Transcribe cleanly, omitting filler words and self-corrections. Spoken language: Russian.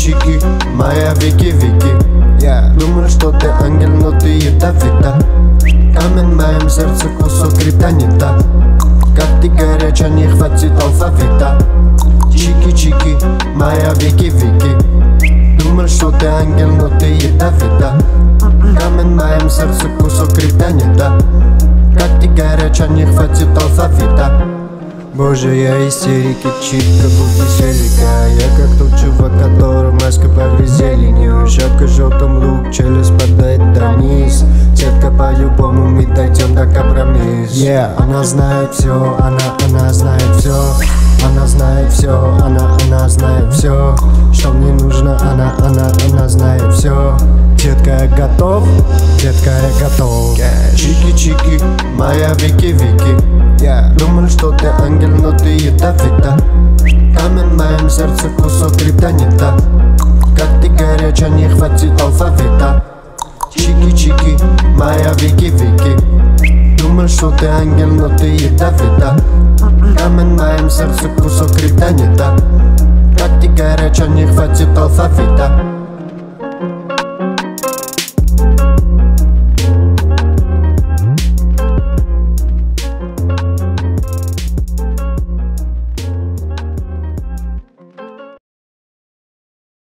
Чики-чики, моя Вики-Вики. Думал, что ты ангел, но ты ядовита. Камень в моем сердце, кусок криптонита. Как ты горяча, не хватит алфавита. Чики-чики, моя Вики-Вики. Думал, что ты ангел, но ты ядовита. Камень в моем сердце, кусок криптонита. Как ты горяча, не хватит алфавита. Боже, я истерики, читка будто селика. Я как тот чувак, который маска под зеленью. Шапка в желтом, лук, челюсть падает до низ. Сетка по-любому, мы дойдем до компромисс. Она знает все, она знает все. Она знает все, она знает все. Что мне нужно, она знает все. Детка, я готов, детка, я готов. Чики-чики, моя Вики-Вики. Думал, что ты ангел, но ты ядовита. Камень в моем сердце, кусок криптонита. Как ты горяча, не хватит алфавита. Чики-чики, моя Вики-Вики. Думал, что ты ангел, но ты ядовита. Камень в моем сердце, кусок криптонита. Как ты горяча, не хватит алфавита.